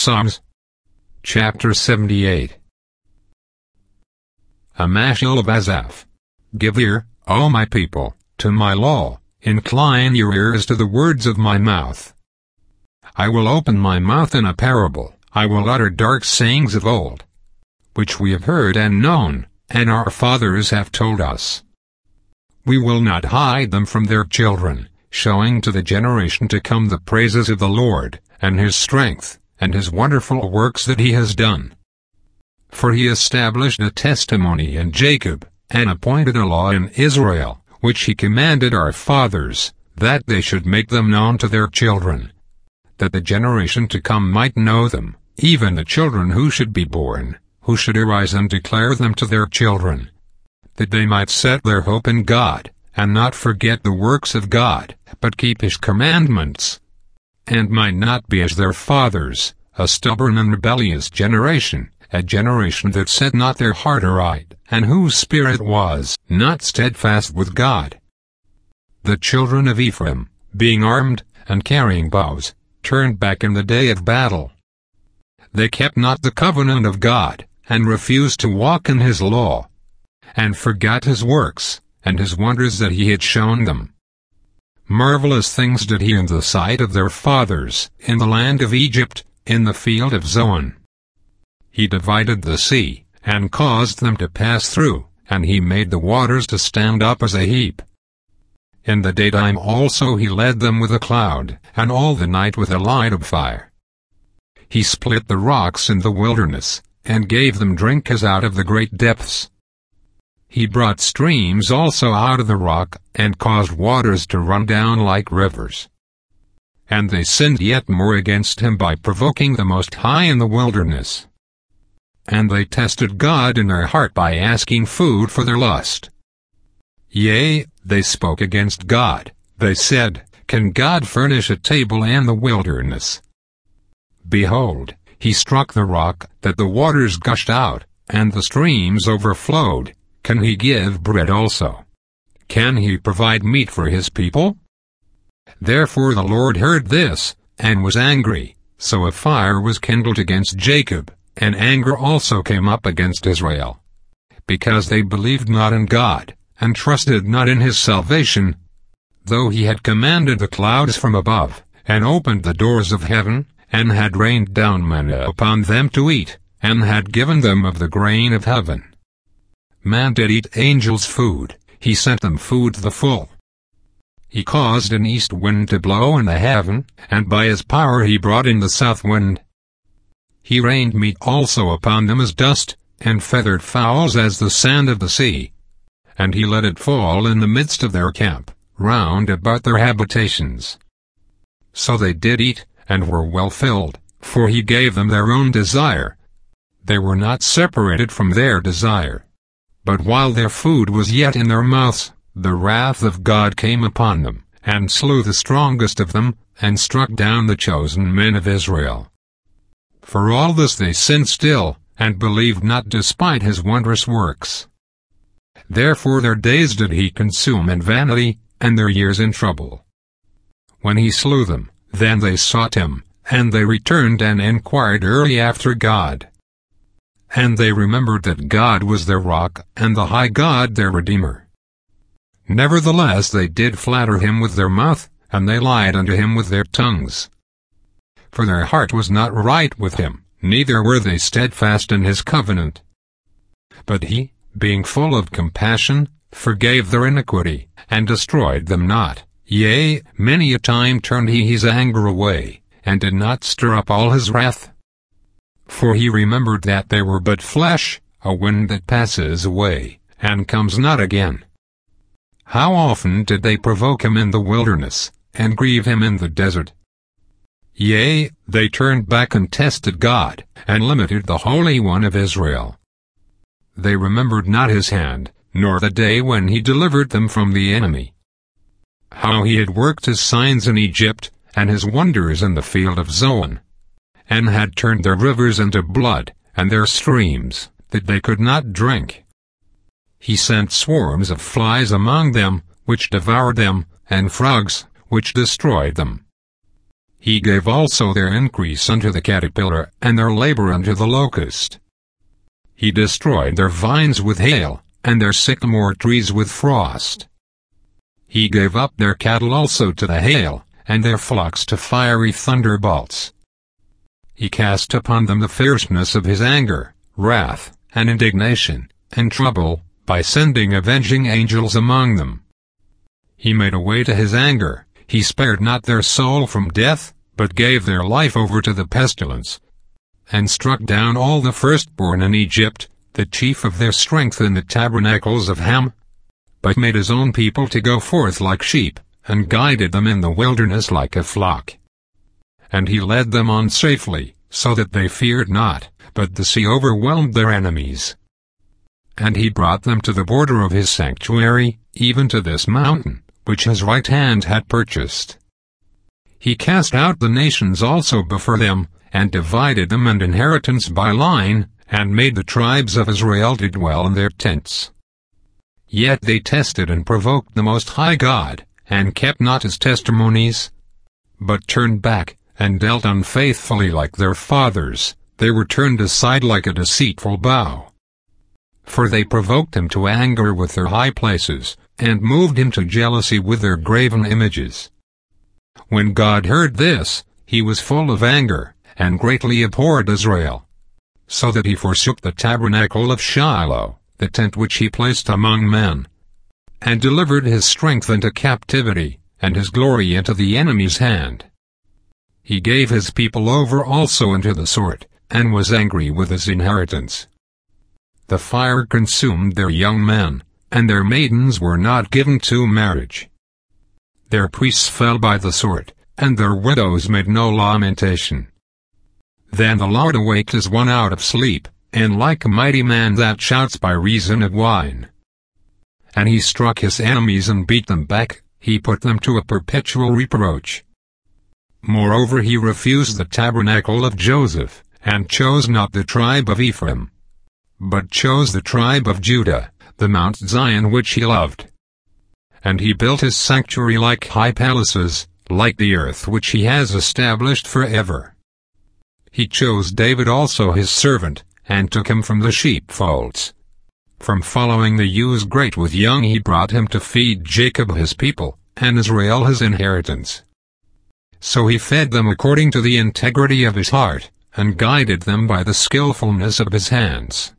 Psalms. Chapter 78. A Mashal of Asaph. Give ear, O my people, to my law, incline your ears to the words of my mouth. I will open my mouth in a parable, I will utter dark sayings of old, which we have heard and known, and our fathers have told us. We will not hide them from their children, showing to the generation to come the praises of the Lord, and his strength, and his wonderful works that he has done. For he established a testimony in Jacob, and appointed a law in Israel, which he commanded our fathers, that they should make them known to their children, that the generation to come might know them, even the children who should be born, who should arise and declare them to their children, that they might set their hope in God, and not forget the works of God, but keep his commandments, and might not be as their fathers, a stubborn and rebellious generation, a generation that set not their heart aright, and whose spirit was not steadfast with God. The children of Ephraim, being armed, and carrying bows, turned back in the day of battle. They kept not the covenant of God, and refused to walk in his law, and forgot his works, and his wonders that he had shown them. Marvelous things did he in the sight of their fathers, in the land of Egypt, in the field of Zoan. He divided the sea, and caused them to pass through, and he made the waters to stand up as a heap. In the daytime also he led them with a cloud, and all the night with a light of fire. He split the rocks in the wilderness, and gave them drink as out of the great depths. He brought streams also out of the rock, and caused waters to run down like rivers. And they sinned yet more against him by provoking the Most High in the wilderness. And they tested God in their heart by asking food for their lust. Yea, they spoke against God. They said, Can God furnish a table in the wilderness? Behold, he struck the rock, that the waters gushed out, and the streams overflowed. Can he give bread also? Can he provide meat for his people? Therefore the Lord heard this, and was angry. So a fire was kindled against Jacob, and anger also came up against Israel, because they believed not in God, and trusted not in his salvation, though he had commanded the clouds from above, and opened the doors of heaven, and had rained down manna upon them to eat, and had given them of the grain of heaven. Man did eat angels' food, he sent them food to the full. He caused an east wind to blow in the heaven, and by his power he brought in the south wind. He rained meat also upon them as dust, and feathered fowls as the sand of the sea. And he let it fall in the midst of their camp, round about their habitations. So they did eat, and were well filled, for he gave them their own desire. They were not separated from their desire. But while their food was yet in their mouths, the wrath of God came upon them, and slew the strongest of them, and struck down the chosen men of Israel. For all this they sinned still, and believed not despite his wondrous works. Therefore their days did he consume in vanity, and their years in trouble. When he slew them, then they sought him, and they returned and inquired early after God. And they remembered that God was their rock, and the high God their Redeemer. Nevertheless they did flatter him with their mouth, and they lied unto him with their tongues. For their heart was not right with him, neither were they steadfast in his covenant. But he, being full of compassion, forgave their iniquity, and destroyed them not. Yea, many a time turned he his anger away, and did not stir up all his wrath. For he remembered that they were but flesh, a wind that passes away, and comes not again. How often did they provoke him in the wilderness, and grieve him in the desert? Yea, they turned back and tested God, and limited the Holy One of Israel. They remembered not his hand, nor the day when he delivered them from the enemy. How he had worked his signs in Egypt, and his wonders in the field of Zoan, and had turned their rivers into blood, and their streams, that they could not drink. He sent swarms of flies among them, which devoured them, and frogs, which destroyed them. He gave also their increase unto the caterpillar, and their labor unto the locust. He destroyed their vines with hail, and their sycamore trees with frost. He gave up their cattle also to the hail, and their flocks to fiery thunderbolts. He cast upon them the fierceness of his anger, wrath, and indignation, and trouble, by sending avenging angels among them. He made a way to his anger. He spared not their soul from death, but gave their life over to the pestilence, and struck down all the firstborn in Egypt, the chief of their strength in the tabernacles of Ham, but made his own people to go forth like sheep, and guided them in the wilderness like a flock. And he led them on safely, so that they feared not, but the sea overwhelmed their enemies. And he brought them to the border of his sanctuary, even to this mountain, which his right hand had purchased. He cast out the nations also before them, and divided them an inheritance by line, and made the tribes of Israel to dwell in their tents. Yet they tested and provoked the Most High God, and kept not his testimonies, but turned back, and dealt unfaithfully like their fathers. They were turned aside like a deceitful bow. For they provoked him to anger with their high places, and moved him to jealousy with their graven images. When God heard this, he was full of anger, and greatly abhorred Israel, so that he forsook the tabernacle of Shiloh, the tent which he placed among men, and delivered his strength into captivity, and his glory into the enemy's hand. He gave his people over also into the sword, and was angry with his inheritance. The fire consumed their young men, and their maidens were not given to marriage. Their priests fell by the sword, and their widows made no lamentation. Then the Lord awaked as one out of sleep, and like a mighty man that shouts by reason of wine. And he struck his enemies and beat them back, he put them to a perpetual reproach. Moreover he refused the tabernacle of Joseph, and chose not the tribe of Ephraim, but chose the tribe of Judah, the Mount Zion which he loved. And he built his sanctuary like high palaces, like the earth which he has established forever. He chose David also his servant, and took him from the sheepfolds. From following the ewes great with young he brought him to feed Jacob his people, and Israel his inheritance. So he fed them according to the integrity of his heart, and guided them by the skillfulness of his hands.